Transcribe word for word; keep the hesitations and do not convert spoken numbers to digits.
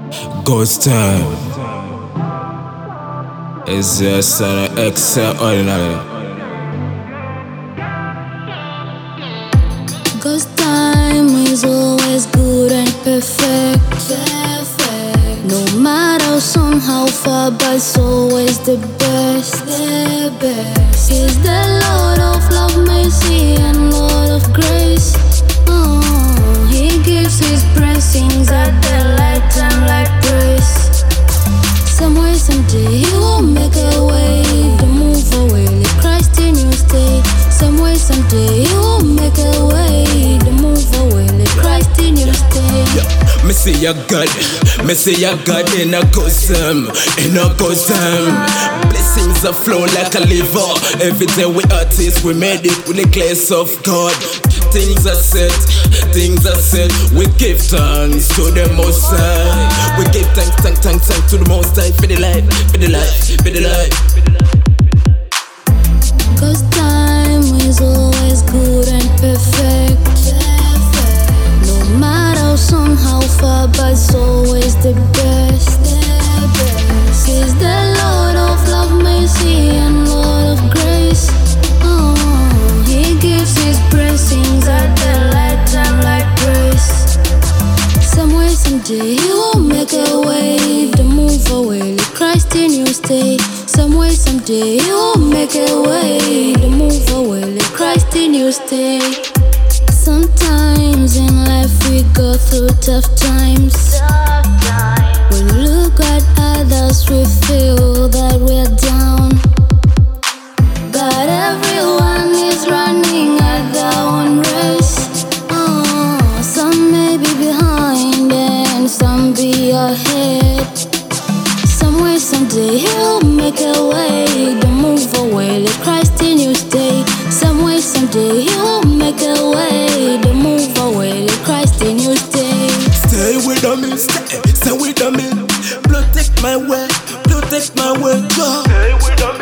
Ghost time is just an extraordinary. Ghost time is always good and perfect. Perfect. No matter some how far, but it's always the best. The best. He's the Lord of love, mercy, and Lord of grace. Oh, He gives His blessings at the right time, like grace. Some way, someday He will make a way. The move away, let Christ in you stay. Some way, someday He will make a way. The move away, let Christ in you stay. Yeah, me see a God, me see a God in a ghost time, in a ghost time. Blessings are flow like a liver. Every day we artists, we made it with the grace of God. Things are set, things are set. We give thanks to the Most High. We give thanks, thanks, thanks, thanks to the Most High for the life, for the life, for the life. Cause time is always good and perfect. No matter some how far, but it's always the best. He's the Lord of love, mercy, and Lord of grace. Oh, He gives His blessings at the right time, like grace. Some way, someday He will make a way. The move away, let Christ in you stay. Some way, someday He will make a way. The move away, let Christ in you stay. Sometimes in life we go through tough times. When we look at others, we feel that we're down. But everyone is running at their own race. Oh, some may be behind and some be ahead. Some way, someday He'll make a way. The move away, let Christ in you stay. Some way, someday He'll make a way. The move away, let Christ in you stay. Stay with me, stay, stay with me. Protect my way, protect my way, God. Stay with me.